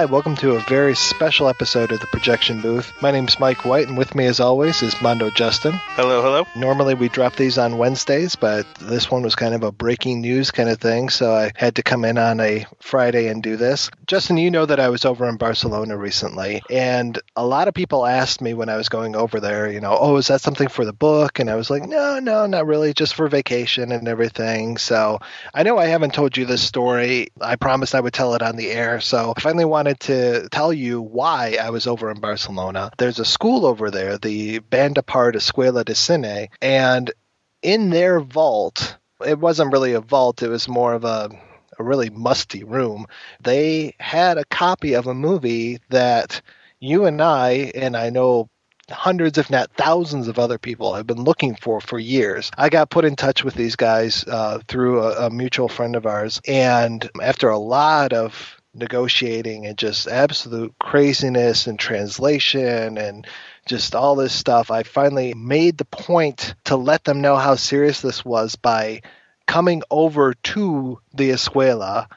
Hi, welcome to a very special episode of the Projection Booth. My name's Mike White, and with me as always is Mondo Justin. Hello, hello. Normally we drop these on Wednesdays, but this one was kind of a breaking news kind of thing, so I had to come in on a Friday and do this. Justin, you know that I was over in Barcelona recently, and a lot of people asked me when I was going over there, oh, is that something for the book? And I was like, no, not really, just for vacation and everything. So I know I haven't told you this story. I promised I would tell it on the air, so I finally wanted to tell you why I was over in Barcelona. There's a school over there, the Banda Part Escuela de Cine, and in their vault, it wasn't really a vault, it was more of a really musty room. They had a copy of a movie that you and I know hundreds, if not thousands of other people have been looking for years. I got put in touch with these guys through a mutual friend of ours, and after a lot of negotiating and just absolute craziness and translation and just all this stuff, I finally made the point to let them know how serious this was by coming over to the escuela.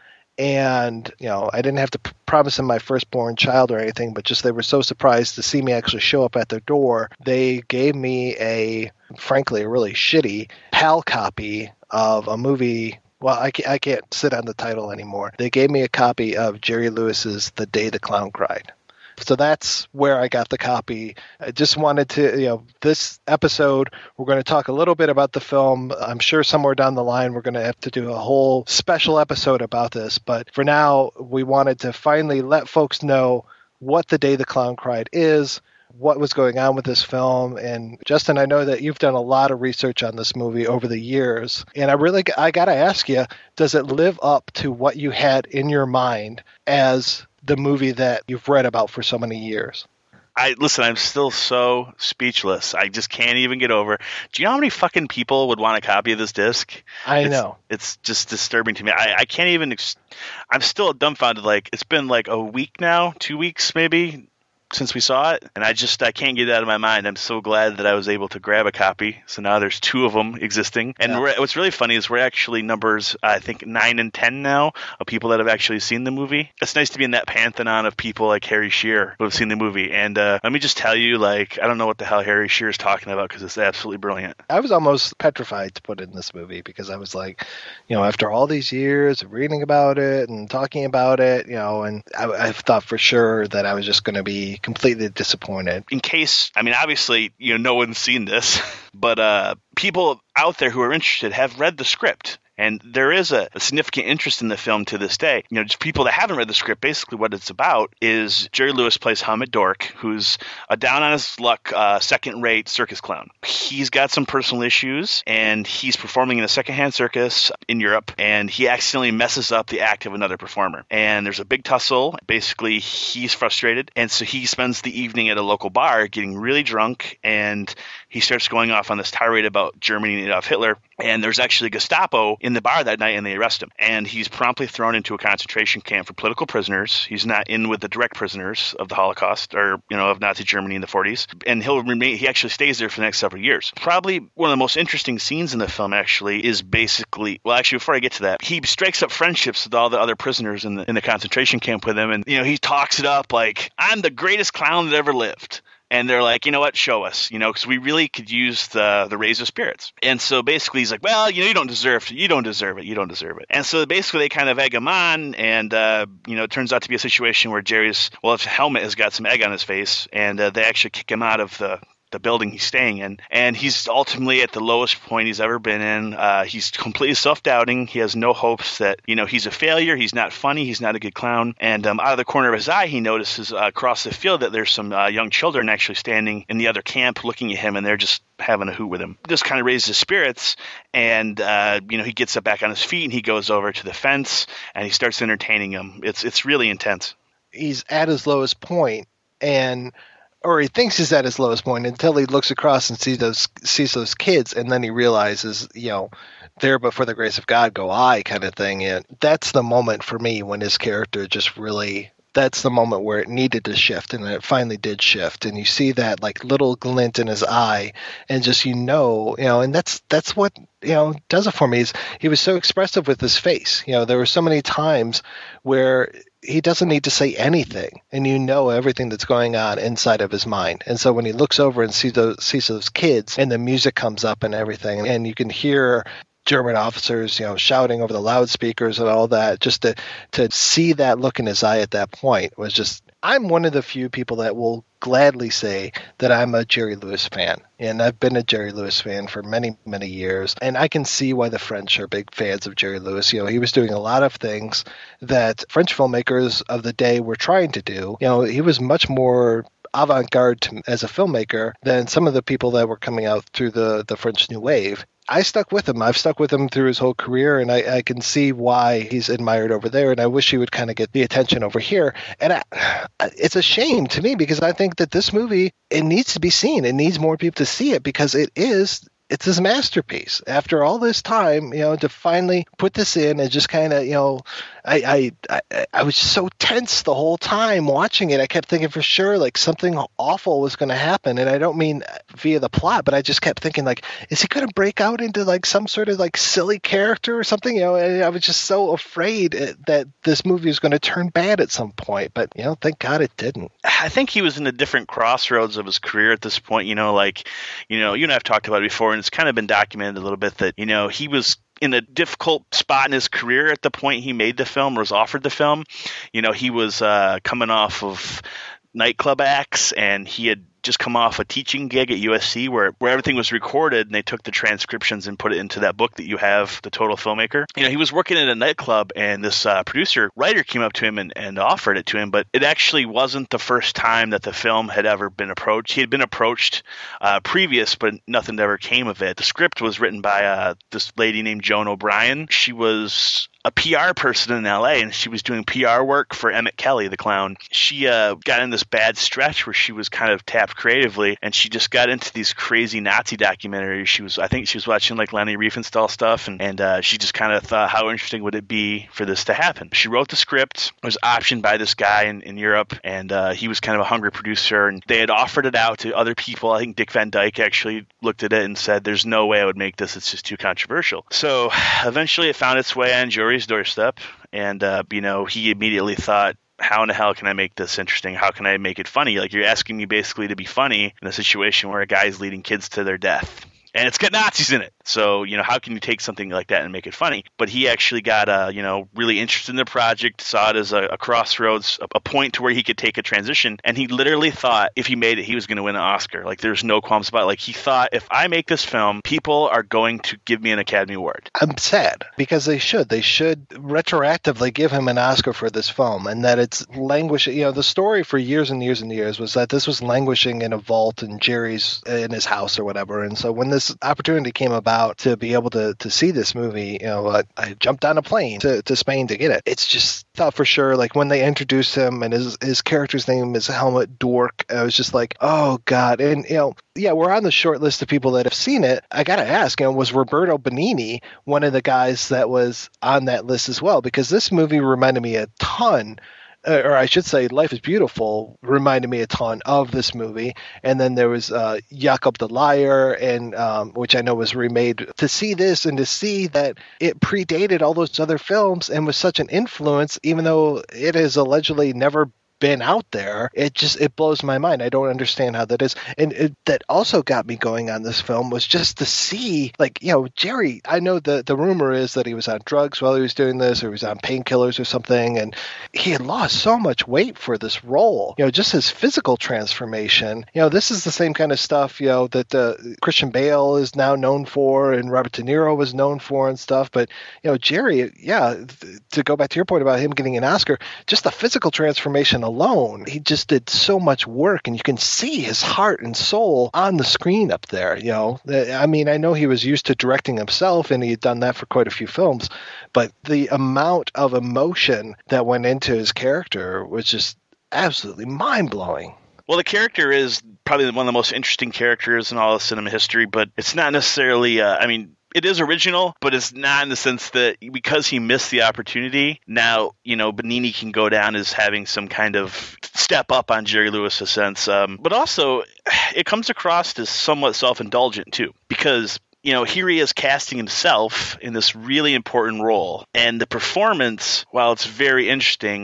And, I didn't have to promise them my firstborn child or anything, but just they were so surprised to see me actually show up at their door. They gave me frankly, a really shitty PAL copy of a movie. Well, I can't sit on the title anymore. They gave me a copy of Jerry Lewis's The Day the Clown Cried. So that's where I got the copy. I just wanted to, this episode, we're going to talk a little bit about the film. I'm sure somewhere down the line, we're going to have to do a whole special episode about this. But for now, we wanted to finally let folks know what The Day the Clown Cried is, what was going on with this film. And Justin, I know that you've done a lot of research on this movie over the years. And I got to ask you, does it live up to what you had in your mind as the movie that you've read about for so many years? I'm still so speechless. I just can't even get over. Do you know how many fucking people would want a copy of this disc? I know. It's just disturbing to me. I can't even, I'm still dumbfounded. Like, it's been like a week now, 2 weeks maybe, since we saw it, and I can't get it out of my mind. I'm so glad that I was able to grab a copy. So now there's two of them existing. And what's really funny is we're actually numbers, I think, 9 and 10 now of people that have actually seen the movie. It's nice to be in that pantheon of people like Harry Shearer who have seen the movie. And let me just tell you, I don't know what the hell Harry Shearer is talking about because it's absolutely brilliant. I was almost petrified to put in this movie because I was like, after all these years of reading about it and talking about it, and I thought for sure that I was just going to be completely disappointed. In case, obviously, no one's seen this, but people out there who are interested have read the script. And there is a significant interest in the film to this day. Just people that haven't read the script, basically what it's about is Jerry Lewis plays Hamid Dork, who's a down-on-his-luck, second-rate circus clown. He's got some personal issues, and he's performing in a secondhand circus in Europe, and he accidentally messes up the act of another performer. And there's a big tussle. Basically, he's frustrated, and so he spends the evening at a local bar getting really drunk, and he starts going off on this tirade about Germany and Adolf Hitler. And there's actually Gestapo in the bar that night, and they arrest him. And he's promptly thrown into a concentration camp for political prisoners. He's not in with the direct prisoners of the Holocaust or, of Nazi Germany in the 40s. And he actually stays there for the next several years. Probably one of the most interesting scenes in the film, actually, is basically, before I get to that, he strikes up friendships with all the other prisoners in the concentration camp with him. And, he talks it up like, I'm the greatest clown that ever lived. And they're like, you know what, show us, because we really could use the raise of spirits. And so basically he's like, well, you don't deserve it. You don't deserve it. And so basically they kind of egg him on. And, it turns out to be a situation where his helmet has got some egg on his face. And they actually kick him out of the building he's staying in. And he's ultimately at the lowest point he's ever been in. He's completely self-doubting. He has no hopes that, he's a failure. He's not funny. He's not a good clown. And out of the corner of his eye, he notices across the field that there's some young children actually standing in the other camp looking at him, and they're just having a hoot with him. This kind of raises his spirits, and, he gets up back on his feet, and he goes over to the fence, and he starts entertaining him. It's really intense. He's at his lowest point, or he thinks he's at his lowest point until he looks across and sees those kids, and then he realizes, there but for the grace of God go I kind of thing. And that's the moment for me when his character just really, that's the moment where it needed to shift, and it finally did shift. And you see that little glint in his eye, and just and that's what does it for me. Is he was so expressive with his face. There were so many times where he doesn't need to say anything, and you know everything that's going on inside of his mind. And so when he looks over and sees those kids, and the music comes up and everything, and you can hear German officers, shouting over the loudspeakers and all that, just to see that look in his eye at that point was just, I'm one of the few people that will gladly say that I'm a Jerry Lewis fan. And I've been a Jerry Lewis fan for many, many years. And I can see why the French are big fans of Jerry Lewis. He was doing a lot of things that French filmmakers of the day were trying to do. He was much more avant-garde as a filmmaker than some of the people that were coming out through the French New Wave. I stuck with him. I've stuck with him through his whole career, and I can see why he's admired over there, and I wish he would kind of get the attention over here. And it's a shame to me because I think that this movie, it needs to be seen. It needs more people to see it because it's his masterpiece. After all this time, to finally put this in and just kind of, I was so tense the whole time watching it. I kept thinking for sure like something awful was going to happen, and I don't mean via the plot, but I just kept thinking like, is he going to break out into like some sort of like silly character or something? And I was just so afraid that this movie was going to turn bad at some point. But thank God it didn't. I think he was in a different crossroads of his career at this point. You and I've talked about it before, and it's kind of been documented a little bit that he was in a difficult spot in his career at the point he made the film or was offered the film. He was coming off of nightclub acts, and he had just come off a teaching gig at USC where everything was recorded, and they took the transcriptions and put it into that book that you have, The Total Filmmaker. He was working at a nightclub, and this writer came up to him and offered it to him, but it actually wasn't the first time that the film had ever been approached. He had been approached previous, but nothing ever came of it. The script was written by this lady named Joan O'Brien. She was a PR person in LA, and she was doing PR work for Emmett Kelly, the clown. She got in this bad stretch where she was kind of tapped creatively, and she just got into these crazy Nazi documentaries. I think she was watching like Leni Riefenstahl stuff, and she just kind of thought, how interesting would it be for this to happen? She wrote the script. It was optioned by this guy in Europe, and he was kind of a hungry producer, and they had offered it out to other people. I think Dick Van Dyke actually looked at it and said, there's no way I would make this. It's just too controversial. So eventually it found its way on Jory's doorstep, and he immediately thought, how in the hell can I make this interesting? How can I make it funny? Like, you're asking me basically to be funny in a situation where a guy's leading kids to their death, and it's got Nazis in it. So, how can you take something like that and make it funny? But he actually got, really interested in the project, saw it as a crossroads, a point to where he could take a transition. And he literally thought if he made it, he was going to win an Oscar. Like, there's no qualms about it. Like, he thought, if I make this film, people are going to give me an Academy Award. I'm sad because they should. They should retroactively give him an Oscar for this film, and that it's languishing. The story for years and years and years was that this was languishing in a vault in his house or whatever. And so when this opportunity came about to be able to see this movie, I jumped on a plane to Spain to get it. It's just thought for sure, like when they introduced him and his character's name is Helmut Dork, I was just like, oh God. And, we're on the short list of people that have seen it. I got to ask, was Roberto Benigni one of the guys that was on that list as well? Because this movie reminded me a ton, or I should say Life is Beautiful reminded me a ton of this movie. And then there was Jacob the Liar, and which I know was remade. To see this and to see that it predated all those other films and was such an influence, even though it has allegedly never been out there, it blows my mind. I don't understand how that is. And that also got me going on this film was just to see, like, Jerry, I know the rumor is that he was on drugs while he was doing this, or he was on painkillers or something, and he had lost so much weight for this role. Just his physical transformation. This is the same kind of stuff, that Christian Bale is now known for and Robert De Niro was known for and stuff. But, Jerry, to go back to your point about him getting an Oscar, just the physical transformation alone, he just did so much work, and you can see his heart and soul on the screen up there. I mean, I know he was used to directing himself, and he had done that for quite a few films, but the amount of emotion that went into his character was just absolutely mind-blowing. Well, the character is probably one of the most interesting characters in all of cinema history, but it's not necessarily, it is original, but it's not in the sense that because he missed the opportunity, now, Benigni can go down as having some kind of step up on Jerry Lewis' sense. But also, it comes across as somewhat self-indulgent, too, because here he is casting himself in this really important role. And the performance, while it's very interesting,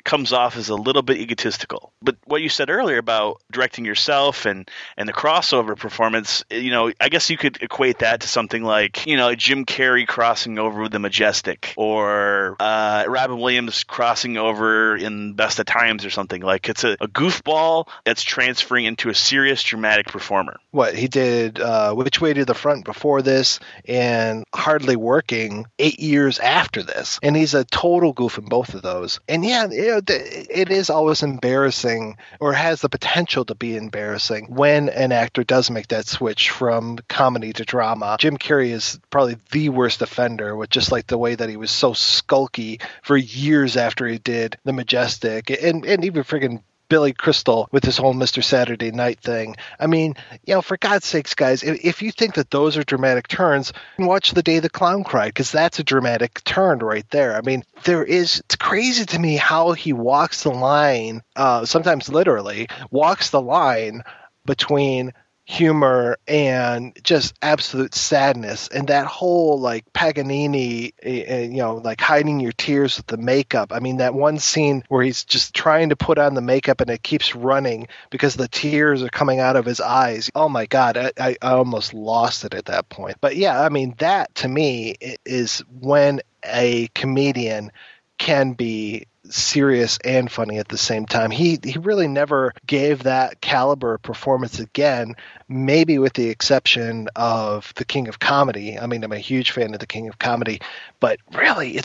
comes off as a little bit egotistical. But what you said earlier about directing yourself and the crossover performance, I guess you could equate that to something like, Jim Carrey crossing over with The Majestic, or Robin Williams crossing over in Best of Times or something. Like, it's a goofball that's transferring into a serious dramatic performer. What he did, Which Way to the Front before this, and Hardly Working 8 years after this. And he's a total goof in both of those. And yeah, it is always embarrassing, or has the potential to be embarrassing, when an actor does make that switch from comedy to drama. Jim Carrey is probably the worst offender, with just like the way that he was so skulky for years after he did The Majestic, and even friggin' Billy Crystal with his whole Mr. Saturday Night thing. I mean, for God's sakes, guys, if you think that those are dramatic turns, watch The Day the Clown Cried, because that's a dramatic turn right there. I mean, it's crazy to me how he walks the line, sometimes literally, walks the line between humor and just absolute sadness, and that whole like Paganini, like hiding your tears with the makeup. I mean, that one scene where he's just trying to put on the makeup and it keeps running because the tears are coming out of his eyes. Oh my God, I almost lost it at that point. But yeah, I mean, that to me is when a comedian can be serious and funny at the same time. He really never gave that caliber of performance again, maybe with the exception of The King of Comedy. I mean, I'm a huge fan of The King of Comedy, but really,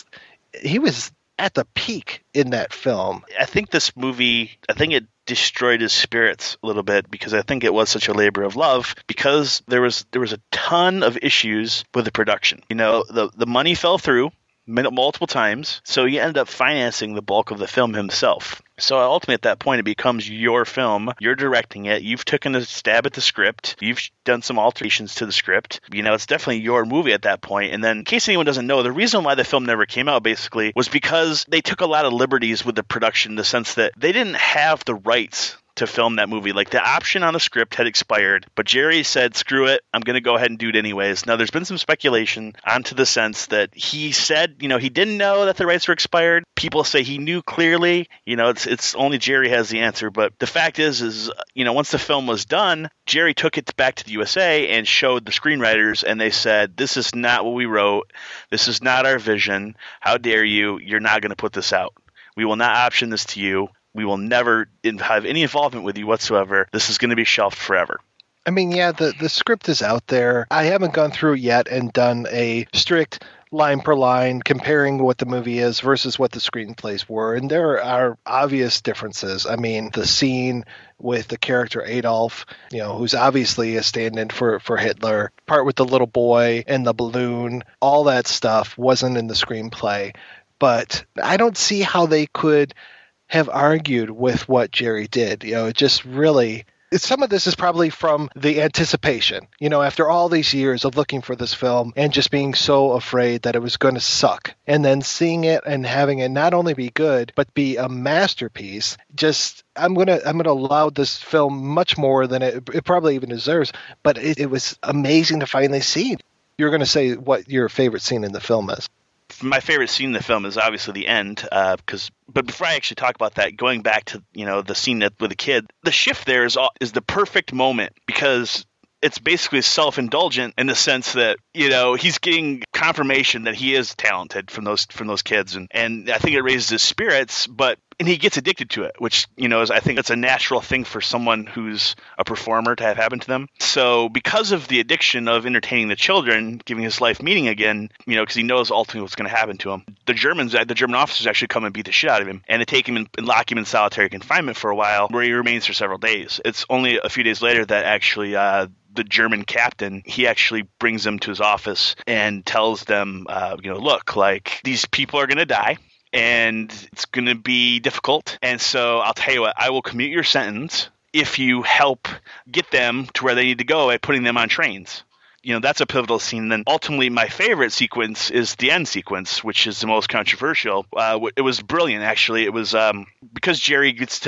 he was at the peak in that film. I think this movie, it destroyed his spirits a little bit, because I think it was such a labor of love, because there was a ton of issues with the production. The money fell through multiple times, so he ended up financing the bulk of the film himself. So ultimately at that point it becomes your film, you're directing it, you've taken a stab at the script, you've done some alterations to the script, it's definitely your movie at that point. And then, in case anyone doesn't know, the reason why the film never came out basically was because they took a lot of liberties with the production, in the sense that they didn't have the rights to film that movie. Like, the option on the script had expired, but Jerry said, screw it, I'm going to go ahead and do it anyways. Now, there's been some speculation onto the sense that he said, he didn't know that the rights were expired. People say he knew clearly. It's only Jerry has the answer. But the fact is, once the film was done, Jerry took it back to the USA and showed the screenwriters, and they said, this is not what we wrote. This is not our vision. How dare you? You're not going to put this out. We will not option this to you. We will never have any involvement with you whatsoever. This is going to be shelved forever. I mean, yeah, the script is out there. I haven't gone through it yet and done a strict line per line comparing what the movie is versus what the screenplays were. And there are obvious differences. I mean, the scene with the character Adolf, who's obviously a stand-in for Hitler, part with the little boy and the balloon, all that stuff wasn't in the screenplay. But I don't see how they could have argued with what Jerry did. It just really, some of this is probably from the anticipation, after all these years of looking for this film and just being so afraid that it was going to suck, and then seeing it and having it not only be good but be a masterpiece. Just, I'm gonna allow this film much more than it probably even deserves, but it was amazing to finally see. You're going to say what your favorite scene in the film is. My favorite scene in the film is obviously the end, but before I actually talk about that, going back to the scene with the kid, the shift there is the perfect moment, because it's basically self-indulgent in the sense that he's getting confirmation that he is talented from those kids, and I think it raises his spirits, and he gets addicted to it, which, I think that's a natural thing for someone who's a performer to have happen to them. So because of the addiction of entertaining the children, giving his life meaning again, because he knows ultimately what's going to happen to him, the German officers actually come and beat the shit out of him, and they take him and lock him in solitary confinement for a while, where he remains for several days. It's only a few days later that actually the German captain, he actually brings them to his office and tells them, look, like, these people are going to die, and it's going to be difficult. And so I'll tell you what, I will commute your sentence if you help get them to where they need to go by putting them on trains. That's a pivotal scene. And then ultimately my favorite sequence is the end sequence, which is the most controversial. It was brilliant, actually. It was because Jerry gets to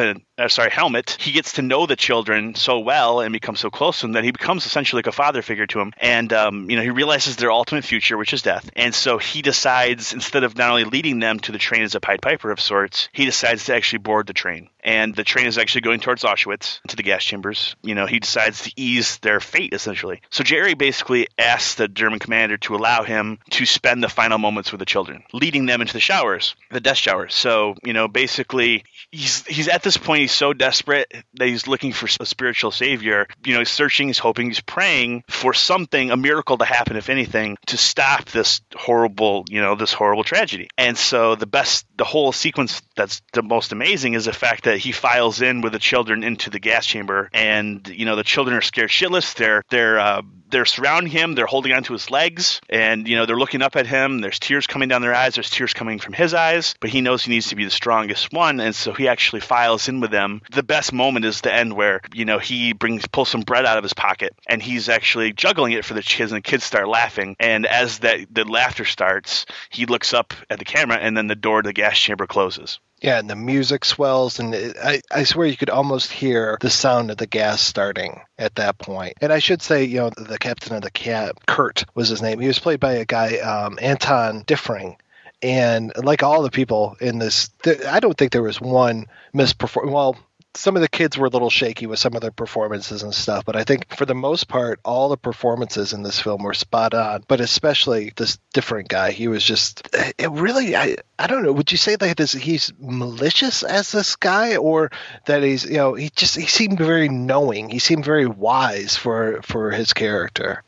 Helmet, he gets to know the children so well and becomes so close to them that he becomes essentially like a father figure to him. And, he realizes their ultimate future, which is death. And so he decides, instead of not only leading them to the train as a Pied Piper of sorts, he decides to actually board the train. And the train is actually going towards Auschwitz, to the gas chambers. He decides to ease their fate, essentially. So Jerry basically asks the German commander to allow him to spend the final moments with the children, leading them into the showers, the death showers. So, basically, he's at this point, he's so desperate that he's looking for a spiritual savior. He's searching, he's hoping, he's praying for something, a miracle to happen, if anything, to stop this horrible tragedy. And so the whole sequence that's the most amazing is the fact that he files in with the children into the gas chamber, and the children are scared shitless. They're surrounding him, they're holding onto his legs, and they're looking up at him. There's tears coming down their eyes, there's tears coming from his eyes, but he knows he needs to be the strongest one, and so he actually files in with them. The best moment is the end where he pulls some bread out of his pocket, and he's actually juggling it for the kids, and the kids start laughing. And as the laughter starts, he looks up at the camera, and then the door to the gas chamber closes. Yeah, and the music swells, and I swear you could almost hear the sound of the gas starting at that point. And I should say, the captain of the cab, Kurt was his name. He was played by a guy, Anton Diffring. And like all the people in this, I don't think there was one misperformance. Well, some of the kids were a little shaky with some of their performances and stuff, but I think for the most part, all the performances in this film were spot on, but especially this different guy. He was just, I don't know, would you say that he's malicious as this guy, or that he's, he seemed very knowing. He seemed very wise for his character.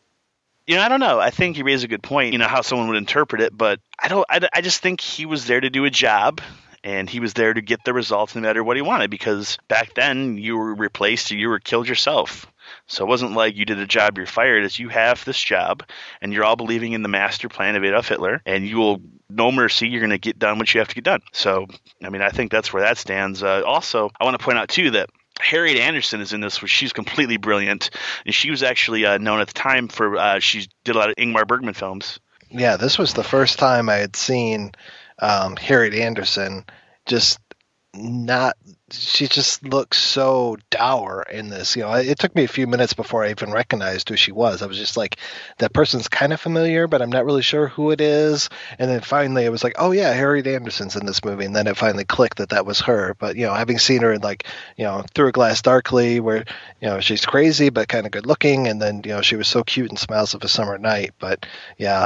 I don't know. I think he raised a good point, how someone would interpret it, but I just think he was there to do a job. And he was there to get the results no matter what he wanted, because back then you were replaced or you were killed yourself. So it wasn't like you did a job, you're fired. It's you have this job, and you're all believing in the master plan of Adolf Hitler, and you will, no mercy, you're going to get done what you have to get done. So, I think that's where that stands. Also, I want to point out, too, that Harriet Anderson is in this, where she's completely brilliant. And she was actually known at the time for, she did a lot of Ingmar Bergman films. Yeah, this was the first time I had seen Harriet Anderson she just looks so dour in this. It took me a few minutes before I even recognized who she was. I was just like, that person's kind of familiar, but I'm not really sure who it is. And then finally it was like, oh yeah, Harriet Anderson's in this movie. And then it finally clicked that was her. But, having seen her in Through a Glass Darkly, where, she's crazy, but kind of good looking. And then, she was so cute in Smiles of a Summer Night. But yeah,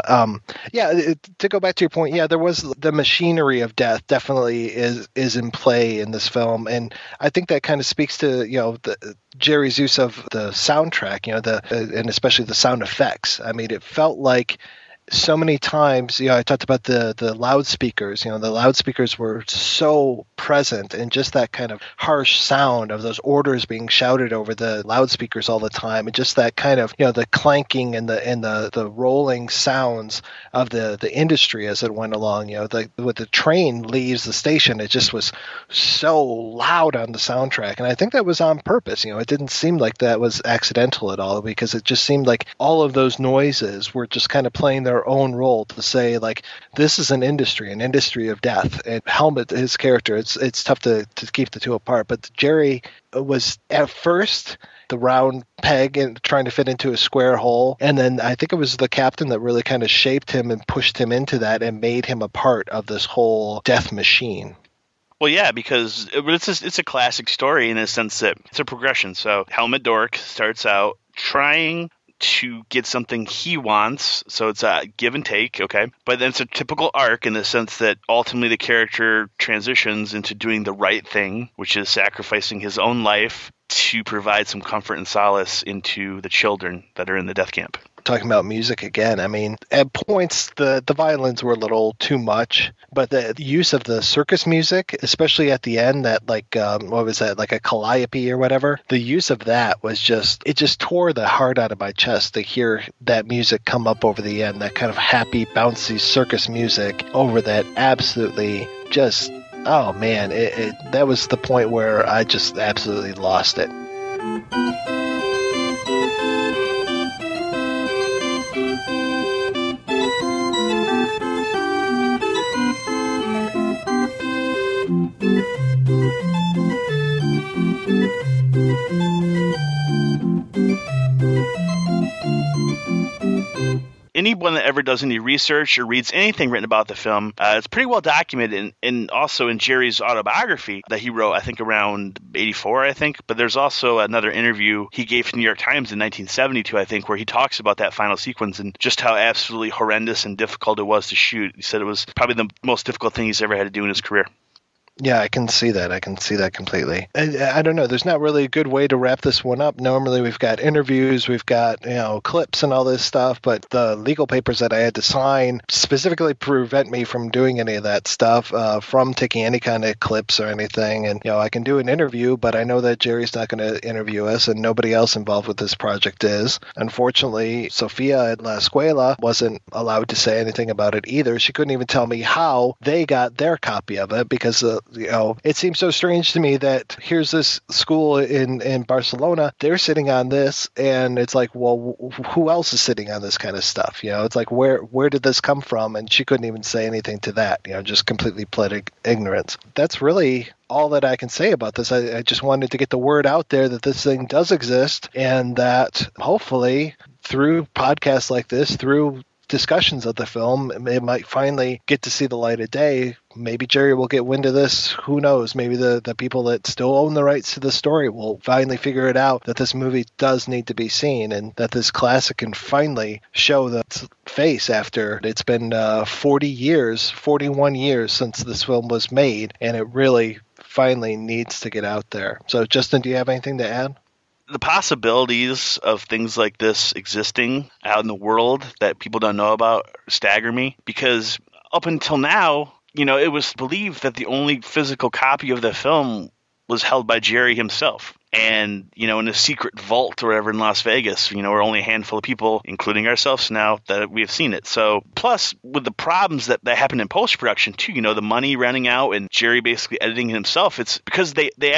to go back to your point, yeah, there was the machinery of death definitely is in play in this film. And I think that kind of speaks to, Jerry's use of the soundtrack, and especially the sound effects. I mean, it felt like so many times, I talked about the loudspeakers. The loudspeakers were so present, and just that kind of harsh sound of those orders being shouted over the loudspeakers all the time, and just that kind of, the clanking and the rolling sounds of the industry as it went along. When the train leaves the station, it just was so loud on the soundtrack, and I think that was on purpose. It didn't seem like that was accidental at all, because it just seemed like all of those noises were just kind of playing their own role to say, like, this is an industry of death. And Helmet, his character, it's tough to keep the two apart, but Jerry was at first the round peg and trying to fit into a square hole, and then I think it was the captain that really kind of shaped him and pushed him into that and made him a part of this whole death machine. Well, yeah, because it's a classic story in a sense that it's a progression. So Helmut Dork starts out trying to get something he wants, so it's a give and take, okay? But then it's a typical arc in the sense that ultimately the character transitions into doing the right thing, which is sacrificing his own life to provide some comfort and solace into the children that are in the death camp. Talking about music again, I mean, at points the violins were a little too much, but the use of the circus music, especially at the end, that what was that, like a calliope or whatever, the use of that was it just tore the heart out of my chest to hear that music come up over the end, that kind of happy, bouncy circus music over that. Absolutely just, oh man, that was the point where I just absolutely lost it. Anyone that ever does any research or reads anything written about the film, it's pretty well documented, and also in Jerry's autobiography that he wrote, I think around 84, I think. But there's also another interview he gave to the New York Times in 1972, I think, where he talks about that final sequence and just how absolutely horrendous and difficult it was to shoot. He said it was probably the most difficult thing he's ever had to do in his career. Yeah, I can see that. I can see that completely. I don't know. There's not really a good way to wrap this one up. Normally we've got interviews, we've got, clips and all this stuff, but the legal papers that I had to sign specifically prevent me from doing any of that stuff, from taking any kind of clips or anything. And, I can do an interview, but I know that Jerry's not going to interview us and nobody else involved with this project is. Unfortunately, Sophia at La Escuela wasn't allowed to say anything about it either. She couldn't even tell me how they got their copy of it because it seems so strange to me that here's this school in Barcelona, they're sitting on this, and it's like, well, who else is sitting on this kind of stuff? It's like, where did this come from? And she couldn't even say anything to that, just completely pled ignorance. That's really all that I can say about this. I just wanted to get the word out there that this thing does exist, and that hopefully through podcasts like this, through discussions of the film, it might finally get to see the light of day. Maybe Jerry will get wind of this. Who knows? Maybe the people that still own the rights to the story will finally figure it out that this movie does need to be seen and that this classic can finally show the face after it's been 41 years since this film was made, and it really finally needs to get out there. So, Justin, do you have anything to add? The possibilities of things like this existing out in the world that people don't know about stagger me, because up until now, it was believed that the only physical copy of the film was held by Jerry himself. And, in a secret vault or whatever in Las Vegas, where only a handful of people, including ourselves now, that we have seen it. So, plus, with the problems that happened in post-production, too, the money running out and Jerry basically editing himself, it's because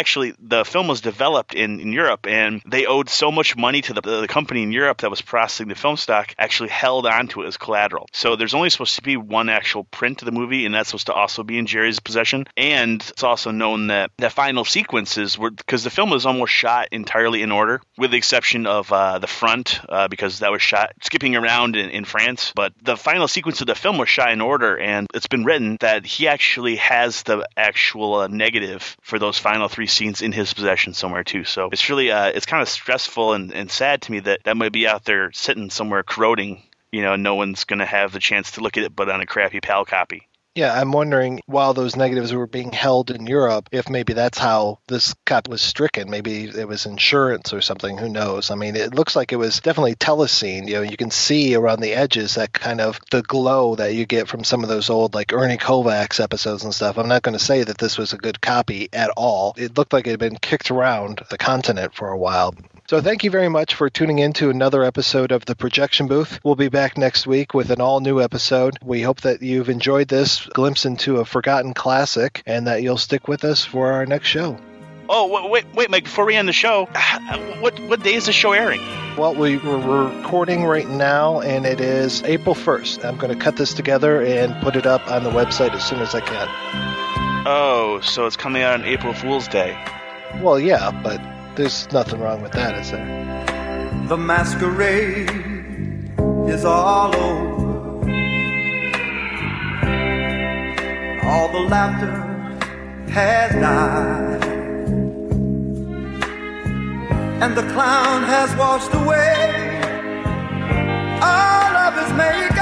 the film was developed in Europe, and they owed so much money to the company in Europe that was processing the film stock, actually held onto it as collateral. So, there's only supposed to be one actual print of the movie, and that's supposed to also be in Jerry's possession. And it's also known that the final sequences were, because the film was almost shot entirely in order, with the exception of the front, because that was shot skipping around in France. But the final sequence of the film was shot in order, and it's been written that he actually has the actual negative for those final three scenes in his possession somewhere too. So it's really it's kind of stressful and sad to me that might be out there sitting somewhere corroding. No one's going to have the chance to look at it but on a crappy PAL copy. Yeah, I'm wondering, while those negatives were being held in Europe, if maybe that's how this copy was stricken. Maybe it was insurance or something. Who knows? I mean, it looks like it was definitely telecine. You can see around the edges that kind of the glow that you get from some of those old, like, Ernie Kovacs episodes and stuff. I'm not going to say that this was a good copy at all. It looked like it had been kicked around the continent for a while. So thank you very much for tuning in to another episode of The Projection Booth. We'll be back next week with an all-new episode. We hope that you've enjoyed this glimpse into a forgotten classic and that you'll stick with us for our next show. Oh, wait, Mike, before we end the show, what day is the show airing? Well, we're recording right now, and it is April 1st. I'm going to cut this together and put it up on the website as soon as I can. Oh, so it's coming out on April Fool's Day. Well, yeah, but there's nothing wrong with that, is there? The masquerade is all over. All the laughter has died, and the clown has washed away all of his makeup.